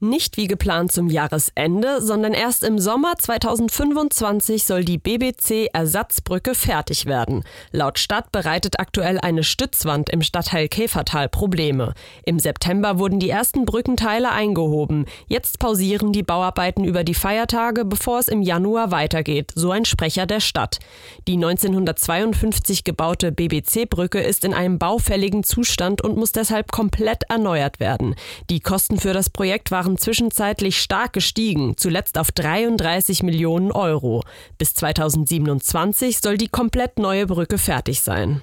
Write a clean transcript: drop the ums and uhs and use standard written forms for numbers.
Nicht wie geplant zum Jahresende, sondern erst im Sommer 2025 soll die BBC-Ersatzbrücke fertig werden. Laut Stadt bereitet aktuell eine Stützwand im Stadtteil Käfertal Probleme. Im September wurden die ersten Brückenteile eingehoben. Jetzt pausieren die Bauarbeiten über die Feiertage, bevor es im Januar weitergeht, so ein Sprecher der Stadt. Die 1952 gebaute BBC-Brücke ist in einem baufälligen Zustand und muss deshalb komplett erneuert werden. Die Kosten für das Projekt waren zwischenzeitlich stark gestiegen, zuletzt auf 33 Millionen Euro. Bis 2027 soll die komplett neue Brücke fertig sein.